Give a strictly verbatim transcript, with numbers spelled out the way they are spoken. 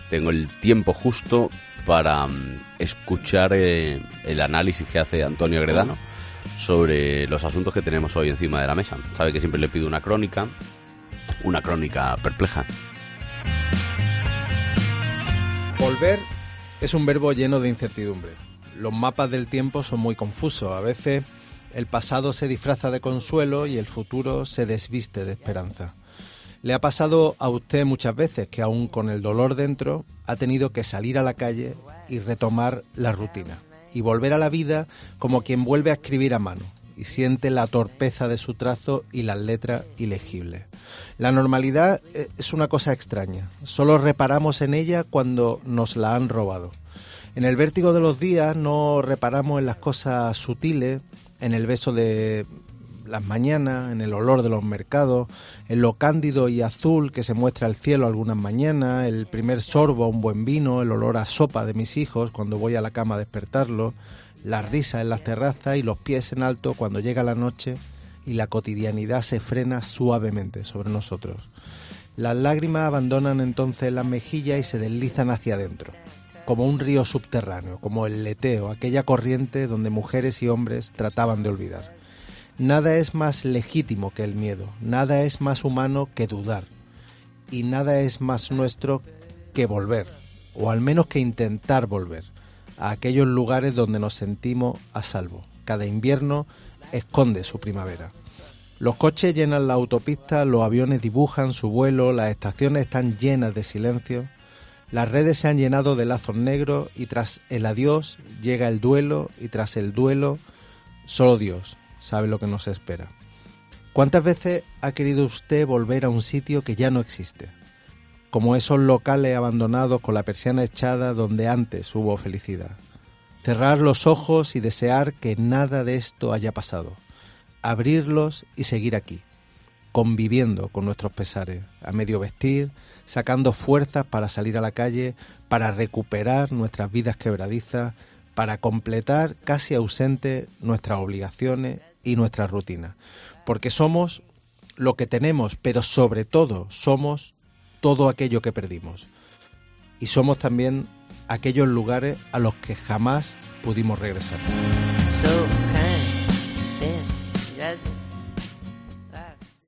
tengo el tiempo justo para um, escuchar eh, el análisis que hace Antonio Gredano sobre los asuntos que tenemos hoy encima de la mesa. Sabe que siempre le pido una crónica, una crónica perpleja. Volver es un verbo lleno de incertidumbre. Los mapas del tiempo son muy confusos. A veces el pasado se disfraza de consuelo y el futuro se desviste de esperanza. Le ha pasado a usted muchas veces que aún con el dolor dentro ha tenido que salir a la calle y retomar la rutina y volver a la vida como quien vuelve a escribir a mano y siente la torpeza de su trazo y las letras ilegibles. La normalidad es una cosa extraña, solo reparamos en ella cuando nos la han robado. En el vértigo de los días no reparamos en las cosas sutiles, en el beso de las mañanas, en el olor de los mercados, en lo cándido y azul que se muestra el cielo algunas mañanas, el primer sorbo a un buen vino, el olor a sopa de mis hijos cuando voy a la cama a despertarlos, las risas en las terrazas y los pies en alto cuando llega la noche y la cotidianidad se frena suavemente sobre nosotros. Las lágrimas abandonan entonces las mejillas y se deslizan hacia adentro, como un río subterráneo, como el leteo, aquella corriente donde mujeres y hombres trataban de olvidar. Nada es más legítimo que el miedo, nada es más humano que dudar, y nada es más nuestro que volver, o al menos que intentar volver, a aquellos lugares donde nos sentimos a salvo. Cada invierno esconde su primavera. Los coches llenan la autopista, los aviones dibujan su vuelo, las estaciones están llenas de silencio, las redes se han llenado de lazos negros y tras el adiós llega el duelo y tras el duelo solo Dios sabe lo que nos espera. ¿Cuántas veces ha querido usted volver a un sitio que ya no existe? Como esos locales abandonados con la persiana echada donde antes hubo felicidad. Cerrar los ojos y desear que nada de esto haya pasado. Abrirlos y seguir aquí, conviviendo con nuestros pesares, a medio vestir, sacando fuerzas para salir a la calle, para recuperar nuestras vidas quebradizas, para completar casi ausente nuestras obligaciones y nuestra rutina, porque somos lo que tenemos, pero sobre todo somos todo aquello que perdimos, y somos también aquellos lugares a los que jamás pudimos regresar.